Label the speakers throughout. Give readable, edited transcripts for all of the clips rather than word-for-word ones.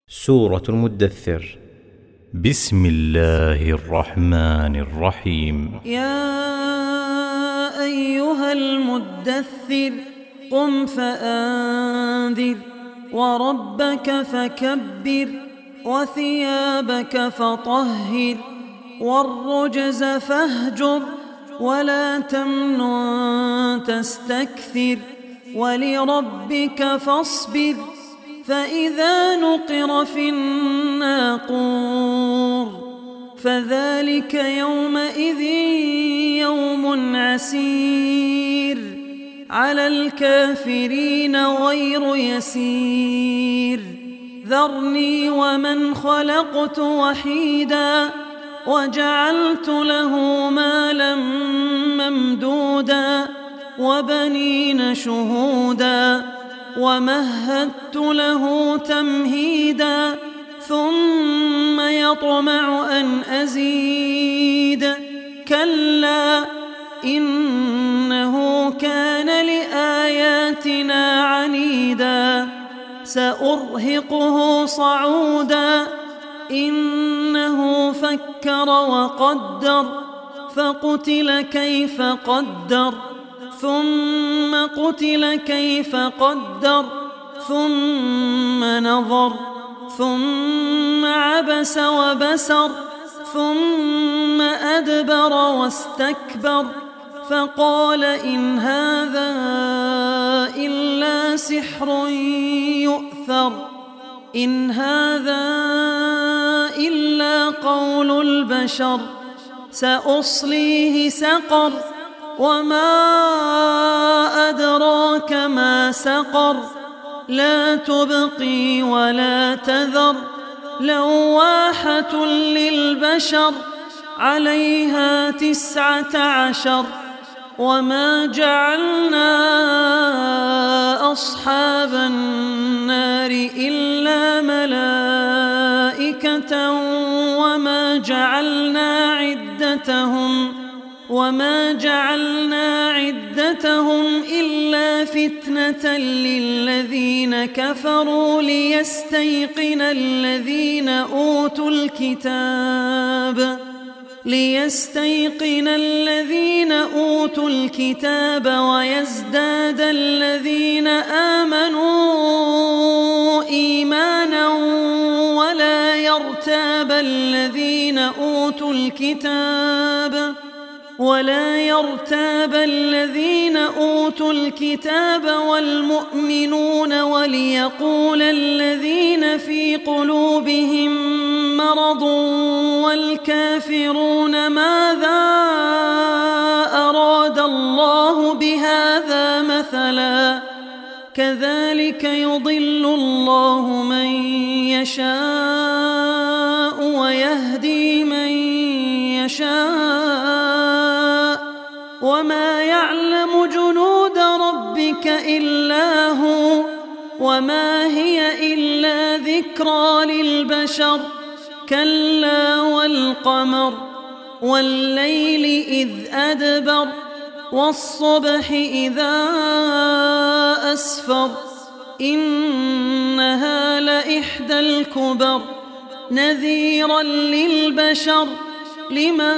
Speaker 1: سورة المدثر. بسم الله الرحمن الرحيم.
Speaker 2: يا أيها المدثر قم فأنذر وربك فكبر وثيابك فطهر والرجز فاهجر ولا تمنن تستكثر ولربك فاصبر فإذا نقر في الناقور فذلك يومئذ يوم عسير على الكافرين غير يسير ذرني ومن خلقت وحيدا وجعلت له مالا ممدودا وبنين شهودا ومهدت له تمهيدا ثم يطمع أن أزيد كلا إنه كان لآياتنا عنيدا سأرهقه صعودا إنه فكر وقدر فقتل كيف قدر ثم قتل كيف قدر ثم نظر ثم عبس وبسر ثم أدبر واستكبر فقال إن هذا إلا سحر يؤثر إن هذا إلا قول البشر سأصليه سقر وما أدراك ما سقر لا تبقي ولا تذر لواحة للبشر عليها 19 وما جعلنا أصحاب النار إلا ملائكة وما جعلنا عدتهم إلا فتنة للذين كفروا ليستيقن الذين أوتوا الكتاب ويزداد الذين آمنوا إيمانا ولا يرتاب الذين أوتوا الكتاب والمؤمنون وليقول الذين في قلوبهم مرض والكافرون ماذا أراد الله بهذا مثلا كذلك يضل الله من يشاء ويهدي من يشاء وما يعلم جنود ربك إلا هو وما هي إلا ذكرى للبشر كلا والقمر والليل إذ أدبر والصبح إذا أسفر إنها لإحدى الكبر نذيرا للبشر لمن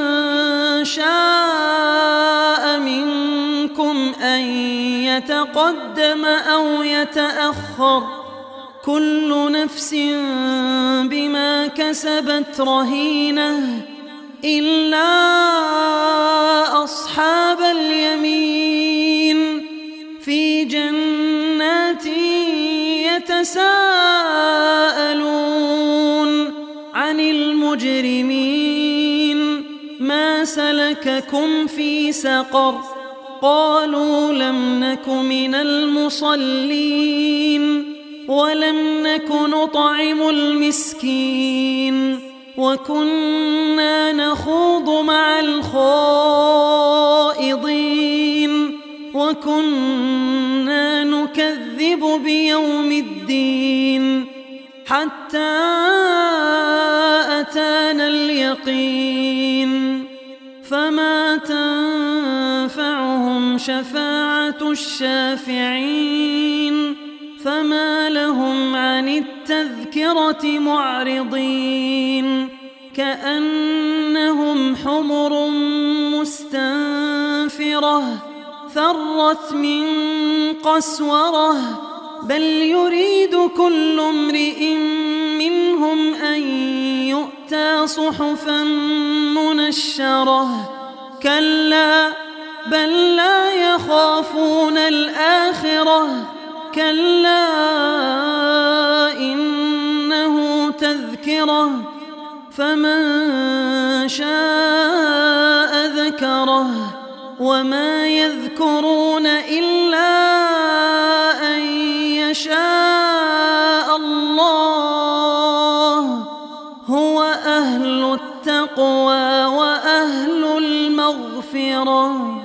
Speaker 2: شاء منكم أن يتقدم أو يتأخر كل نفس بما كسبت رهينة إلا أصحاب اليمين في جنات يتساءلون عن المجرمين ما سلككم في سقر قالوا لم نك من المصلين ولم نك نطعم المسكين وكنا نخوض مع الخائضين وكنا نكذب بيوم الدين حتى أتانا اليقين فما تنفعهم شفاعة الشافعين فما لهم عن التكبير التذكرة معرضين كأنهم حمر مستنفرة فرت من قسورة بل يريد كل امرئ منهم أن يؤتى صحفا منشرة كلا بل لا يخافون الآخرة كلا إنه تذكرة فمن شاء ذكره وما يذكرون إلا أن يشاء الله هو أهل التقوى وأهل المغفرة